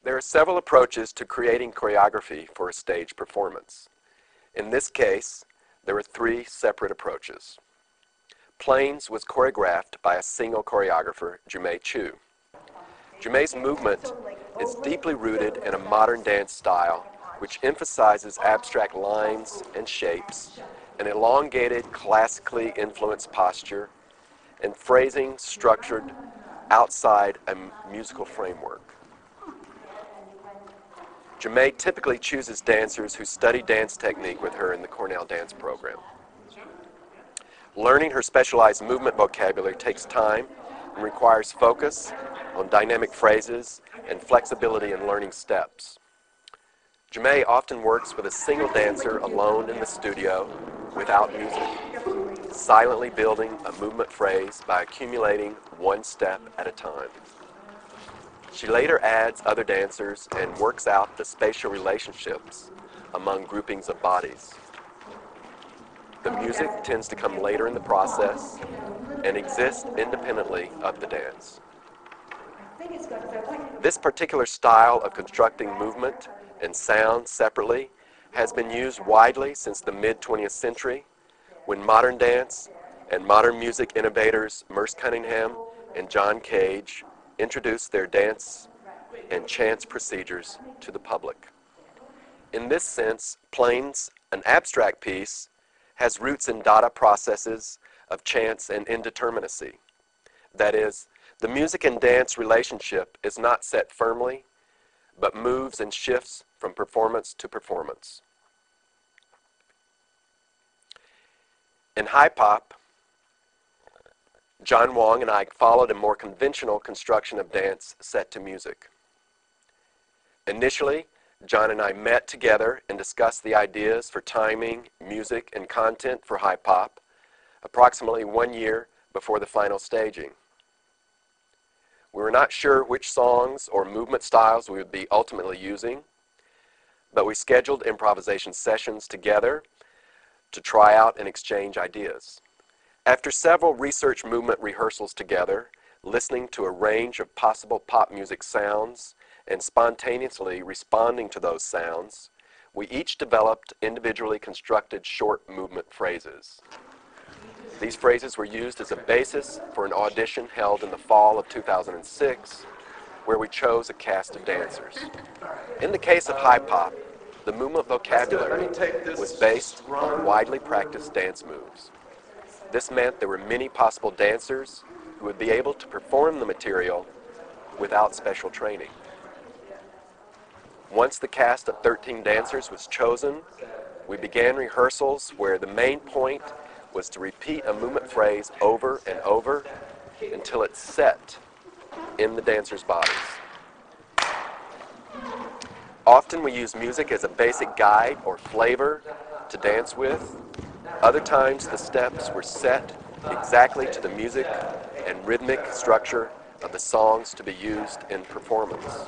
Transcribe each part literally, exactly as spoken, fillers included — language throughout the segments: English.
There are several approaches to creating choreography for a stage performance. In this case, there are three separate approaches. Plains was choreographed by a single choreographer, Jumei Chu. Jumei's movement is deeply rooted in a modern dance style which emphasizes abstract lines and shapes, an elongated, classically influenced posture, and phrasing structured outside a musical framework. Jumei typically chooses dancers who study dance technique with her in the Cornell dance program. Learning her specialized movement vocabulary takes time and requires focus on dynamic phrases and flexibility in learning steps. Jumei often works with a single dancer alone in the studio without music, silently building a movement phrase by accumulating one step at a time. She later adds other dancers and works out the spatial relationships among groupings of bodies. The music tends to come later in the process and exists independently of the dance. This particular style of constructing movement and sound separately has been used widely since the mid twentieth century, when modern dance and modern music innovators Merce Cunningham and John Cage introduced their dance and chants procedures to the public. In this sense, Plains, an abstract piece, has roots in data processes of chance and indeterminacy. That is, the music and dance relationship is not set firmly, but moves and shifts from performance to performance. In Hi-Pop, John Wong and I followed a more conventional construction of dance set to music. Initially, John and I met together and discussed the ideas for timing, music, and content for Hi-Pop approximately one year before the final staging. We were not sure which songs or movement styles we would be ultimately using, but we scheduled improvisation sessions together to try out and exchange ideas. After several research movement rehearsals together, listening to a range of possible pop music sounds and spontaneously responding to those sounds, we each developed individually constructed short movement phrases. These phrases were used as a basis for an audition held in the fall of two thousand six, where we chose a cast of dancers. In the case of Hi-Pop, the movement vocabulary was based on widely practiced dance moves. This meant there were many possible dancers who would be able to perform the material without special training. Once the cast of thirteen dancers was chosen, we began rehearsals where the main point was to repeat a movement phrase over and over until it's set in the dancers' bodies. Often we use music as a basic guide or flavor to dance with. Other times the steps were set exactly to the music and rhythmic structure of the songs to be used in performance.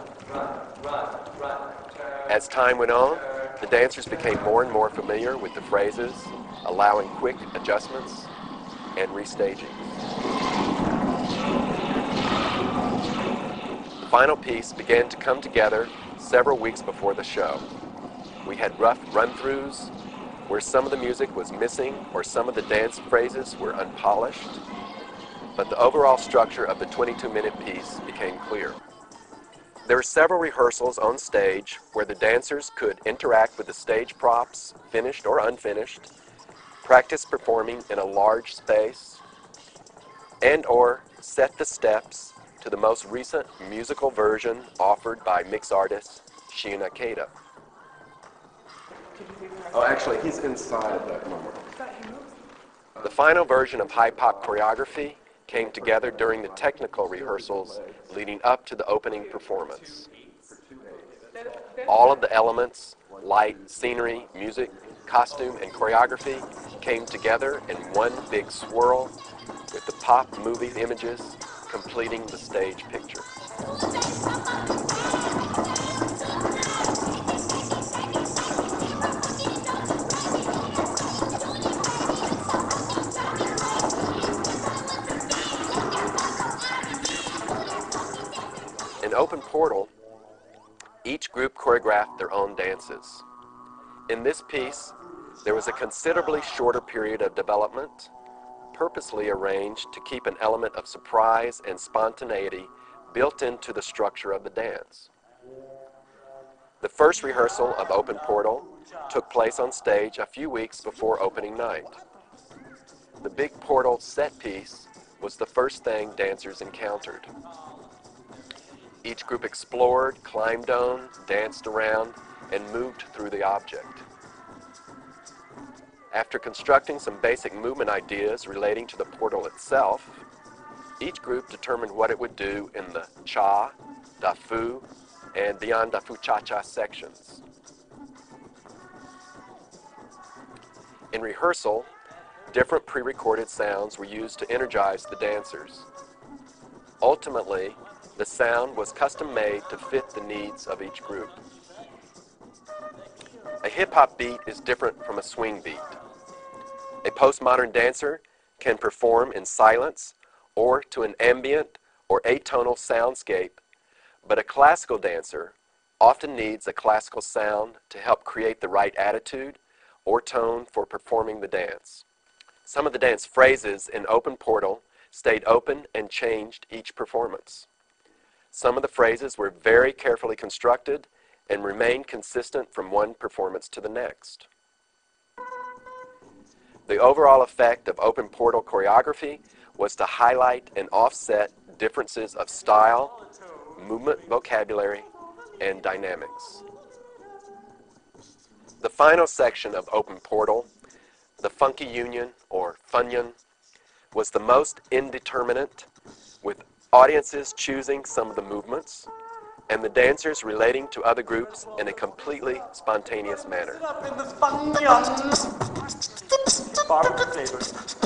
As time went on, the dancers became more and more familiar with the phrases, allowing quick adjustments and restaging. The final piece began to come together several weeks before the show. We had rough run-throughs where some of the music was missing or some of the dance phrases were unpolished, but the overall structure of the twenty-two minute piece became clear. There were several rehearsals on stage where the dancers could interact with the stage props, finished or unfinished, practice performing in a large space, and or set the steps to the most recent musical version offered by mix artist Shion Ikeda. Oh, actually, he's inside at that moment. The final version of Hi-Pop choreography came together during the technical rehearsals leading up to the opening performance. All of the elements, light, scenery, music, costume, and choreography came together in one big swirl with the pop movie images completing the stage picture. In Open Portal, Each group choreographed their own dances. In this piece, there was a considerably shorter period of development, purposely arranged to keep an element of surprise and spontaneity built into the structure of the dance. The first rehearsal of Open Portal took place on stage a few weeks before opening night. The big portal set piece was the first thing dancers encountered. Each group explored, climbed on, danced around, and moved through the object. After constructing some basic movement ideas relating to the portal itself, each group determined what it would do in the cha, da fu, and beyond da fu cha cha sections. In rehearsal, different pre-recorded sounds were used to energize the dancers. Ultimately, the sound was custom-made to fit the needs of each group. A hip-hop beat is different from a swing beat. A postmodern dancer can perform in silence or to an ambient or atonal soundscape, but a classical dancer often needs a classical sound to help create the right attitude or tone for performing the dance. Some of the dance phrases in Open Portal stayed open and changed each performance. Some of the phrases were very carefully constructed and remained consistent from one performance to the next. The overall effect of Open Portal choreography was to highlight and offset differences of style, movement vocabulary, and dynamics. The final section of Open Portal, the Funky Union, or Funyun, was the most indeterminate, with audiences choosing some of the movements, and the dancers relating to other groups in a completely spontaneous manner. Up in the Funyun. Barbecue flavors.